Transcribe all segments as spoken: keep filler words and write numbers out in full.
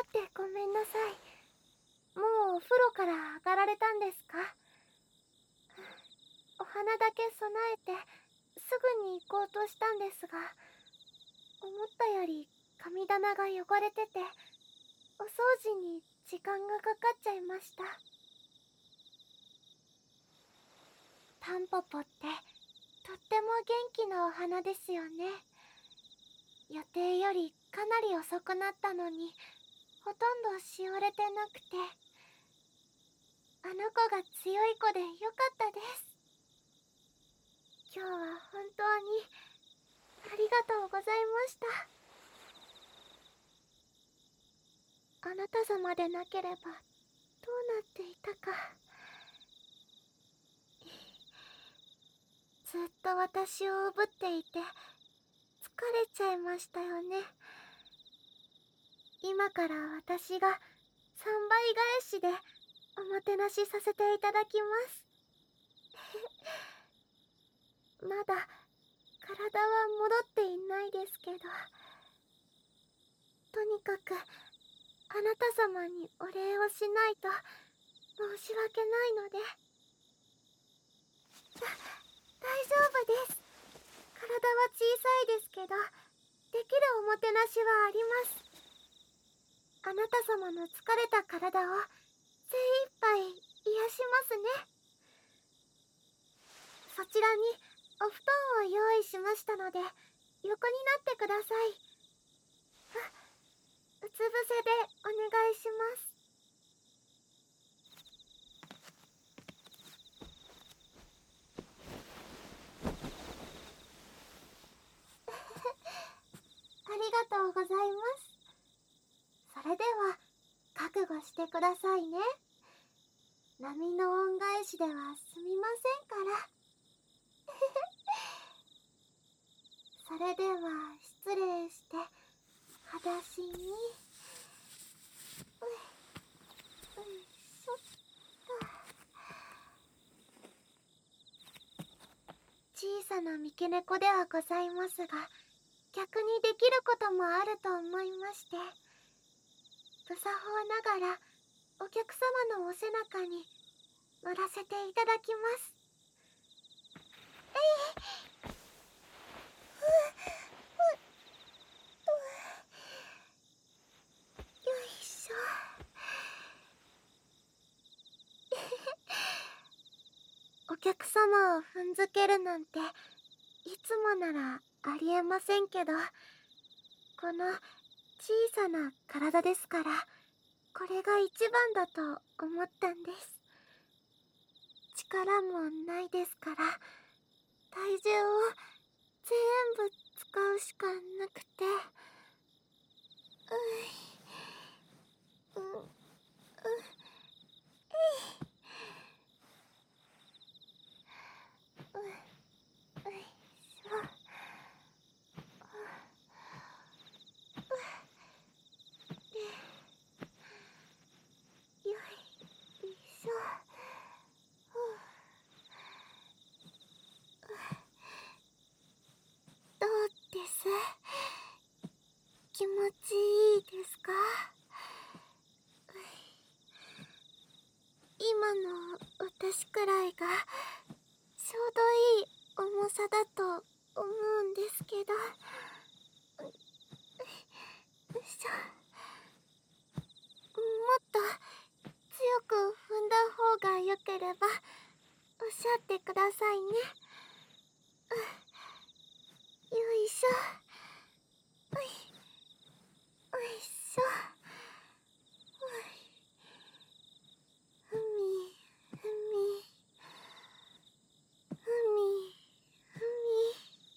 ってごめんなさい。もうお風呂から上がられたんですか？お花だけ備えてすぐに行こうとしたんですが、思ったより神棚が汚れてて、お掃除に時間がかかっちゃいました。タンポポってとっても元気なお花ですよね。予定よりかなり遅くなったのに、ほとんどしおれてなくて、あの子が強い子でよかったです。今日は本当にありがとうございました。あなた様でなければどうなっていたか。ずっと私をおぶっていて疲れちゃいましたよね。今から私がさんばい返しでおもてなしさせていただきます。まだ体は戻っていないですけど、とにかくあなた様にお礼をしないと申し訳ないので。だ大丈夫です。体は小さいですけど、できるおもてなしはあります。あなた様の疲れた体を精一杯癒しますね。そちらにお布団を用意しましたので、横になってください。うつ伏せでお願いします。ありがとうございます。それでは覚悟してくださいね。波の恩返しではすみませんから。それでは失礼して、裸足に。ういういしょっと。小さな三毛猫ではございますが、逆にできることもあると思いまして、無作法ながらお客様のお背中に乗らせていただきます。えい。ふうふっと。よいしょ。お客様を踏んづけるなんていつもならありえませんけど、この小さな体ですから、これが一番だと思ったんです。力もないですから、体重を全部使うしかなくて。うい。う、う、えい。う、ういしょ。よいしょ。どうです？気持ちいいですか？今の私くらいがちょうどいい重さだと思うんですけど。よいしょ。もっと強く踏んだ方がよければおっしゃってくださいね。よいしょ。おい。おいしょ。おい。ふみふみふみふみ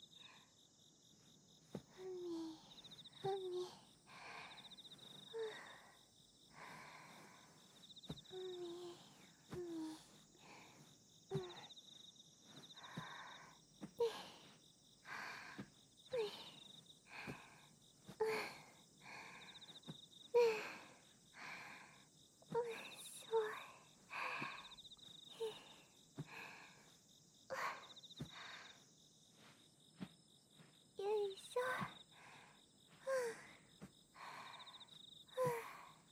ふみふみふみふみ。うん。ねえ。うん。ねえ。おいしょい。よいしょ。ふうふう。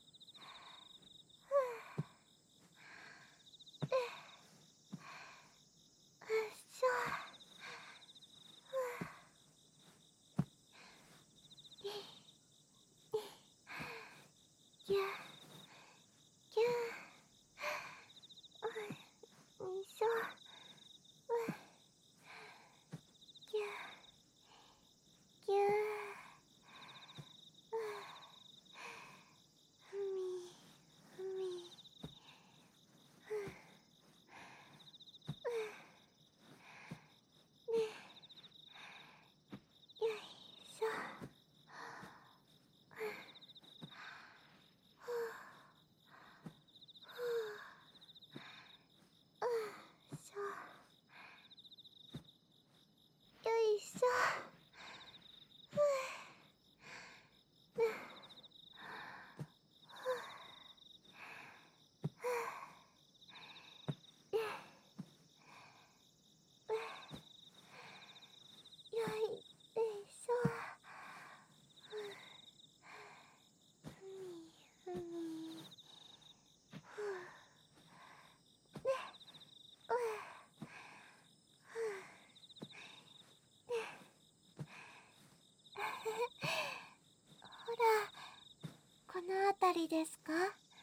ほら、この辺りですか？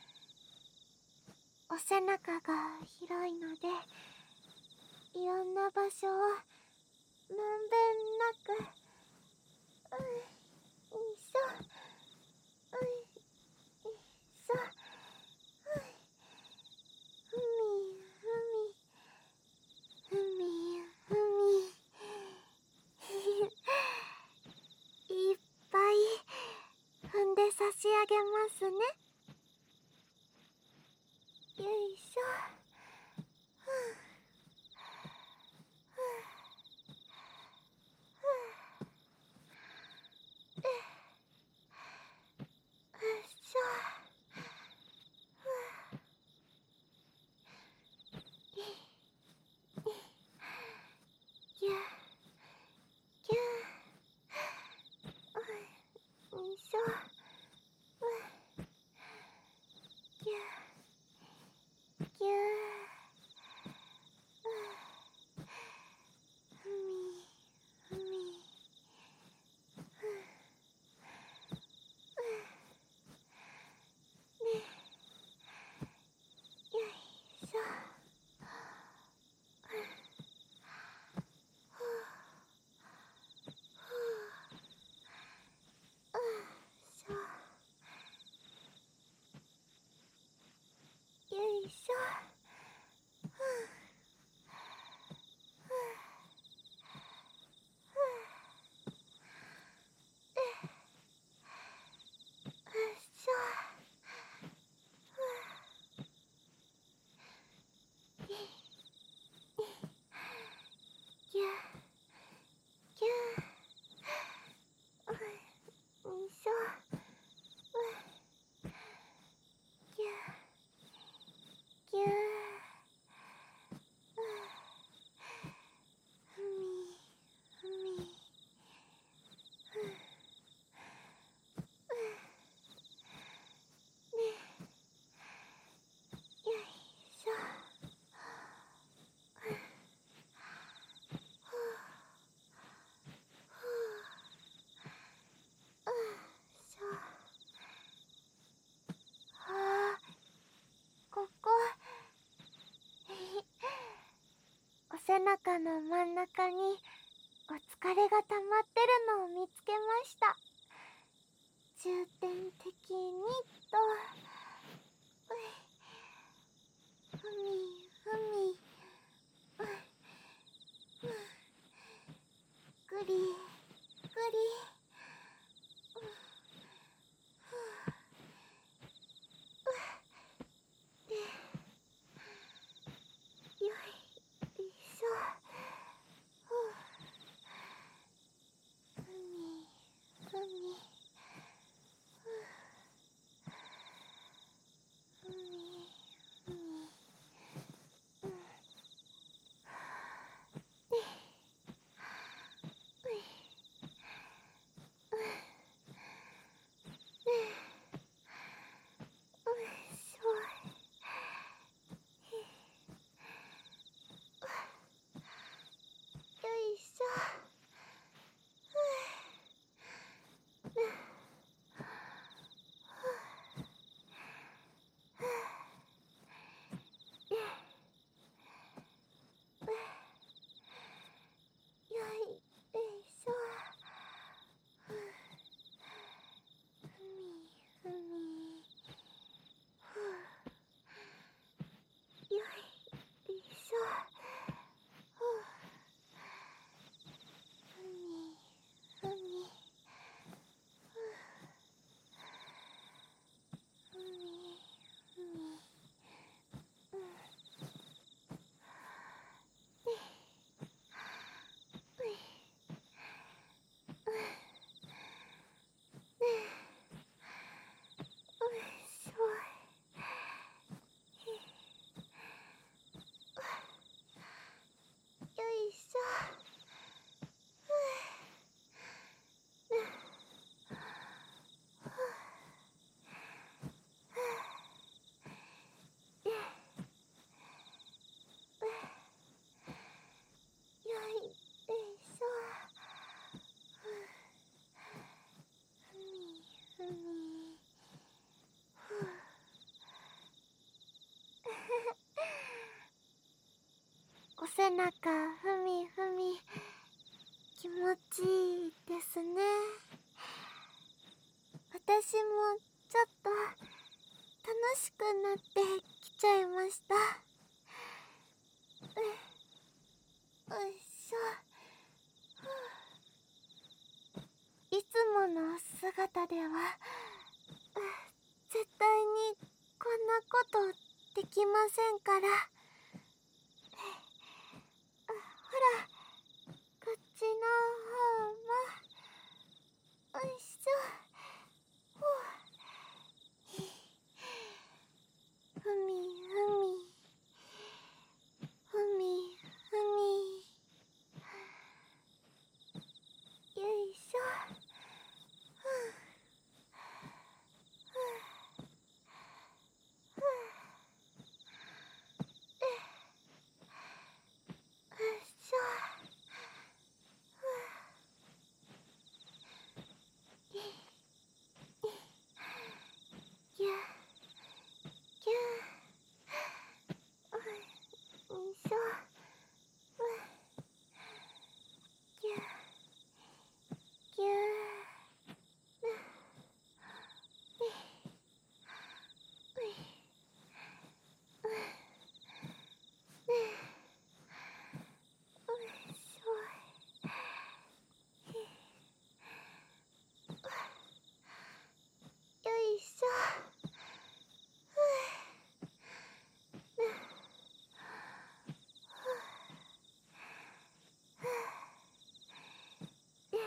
お背中が広いので、いろんな場所をまんべんなく、うん、よいしょ、うん、よいしょ、うん、ふみふみ、ふみふみ、いっぱい踏んで差し上げますね。よいしょ。ふうふうふう、よいしょ。ふう、いい、ぎゅぎゅ、よいしょ。ふう、ぎゅぎゅ、ふう、ふみふみ、ふう、ふう、ね、よいしょ。ふう、ふう、ふう、よいしょ。よいしょ。ふう、ふう、ふう、よいしょ。ふう、ぎゅぎゅぎゅ、よいしょ。ふう、ぎゅぎゅ、ふう、ふみふみ、ふう、ふう、ね、よいしょ。ふう、ふう、ふう、よいしょ。あー、ここ、お背中の真ん中にお疲れが溜まってるのを見つけました。重点的にと、うい、ふみふみ、うい、ふう、ぐりぐり、う、ふう、う、で、よいしょ。ふう、ふみふみ、ふう、ふみふみ、うん、で、うい、 中ふみふみ、気持ちいいですね。私もちょっと楽しくなってきちゃいました。うよいしょ。いつもの姿では絶対にこんなことできませんから。ほら、こっちの方も。おいしょ。ほう。ふみふみ、ふみふみ、よいしょ。ふうふうふう、よいしょ。ふう、いい、ぎゅぎゅ、おいしょ。ふう、ぎゅぎゅ、うい、うい、うう、おいしょい。よいしょ。ふう、ふう、ふう、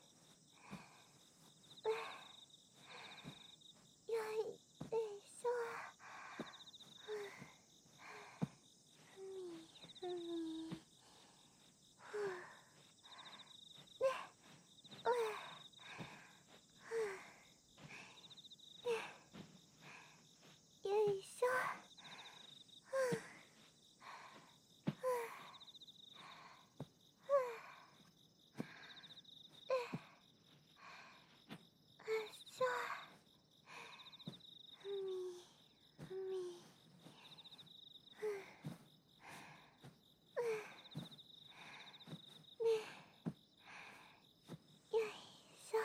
よいしょ。ふう、ふみふみ、ふう、ね、うえ、ふう、ね、よいしょ。ふう、ふう、ふう、ね、うっしょ。ふみふみ、ふう、ふう、ね、よいしょ。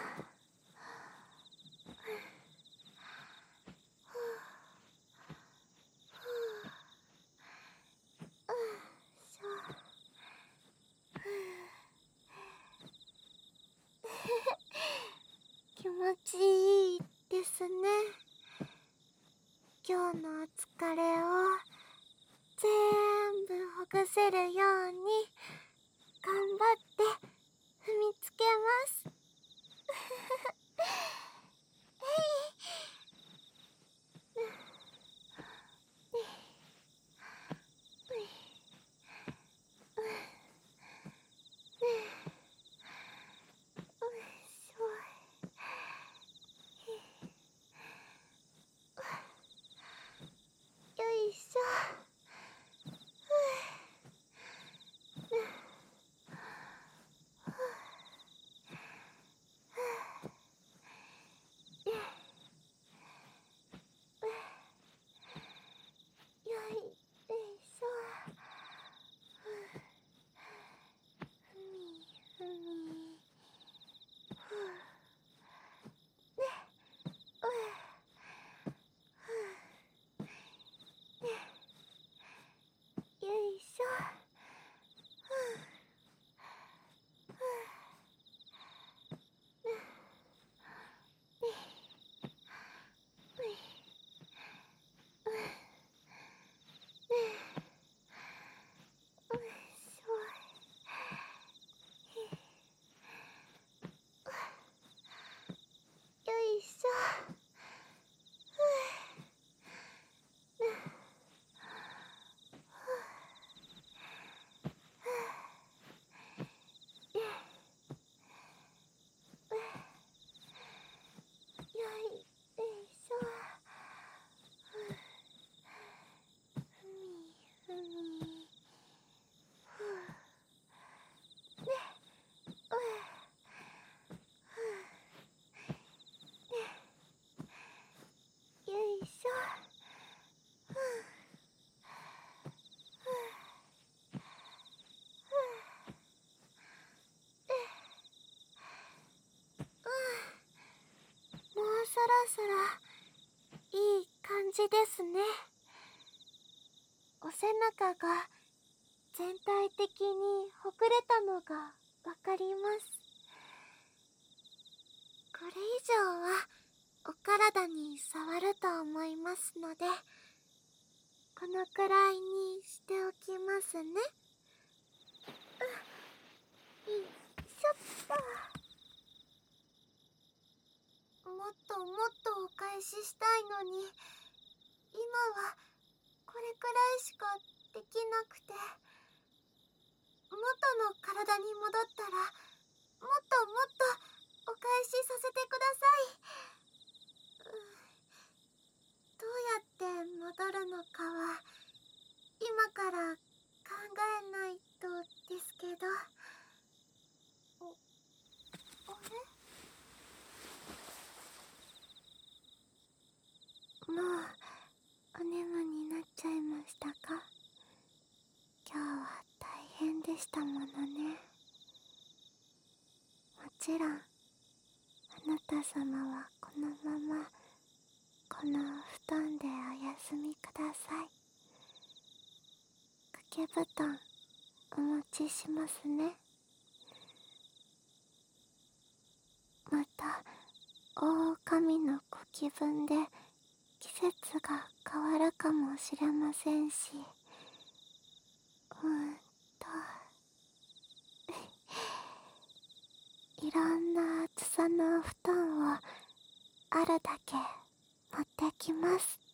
ふう、ふう、ふう、うっしょ。ふう、気持ちいいですね。今日のお疲れを全部ほぐせるように頑張って踏みつけます。えい、う、ね、うい、う、ね、ういしょい。よいしょ。ふう、ね、ふう、 そろいい感じですね。お背中が全体的にほぐれたのがわかります。これ以上はお体に触ると思いますので、このくらいにしておきますね。うよいしょっと。もっともっとお返ししたいのに、今はこれくらいしかできなくて、元の体に戻ったらもっともっとお返しさせてください。どうやって戻るのかは今から考えないとですけど。お、あれ？もうお眠になっちゃいましたか？今日は大変でしたものね。もちろんあなた様はこのままこの布団でお休みください。掛け布団お持ちしますね。また大神のご気分で季節が変わるかもしれませんし、うーんといろんな厚さのお布団をあるだけ持ってきます。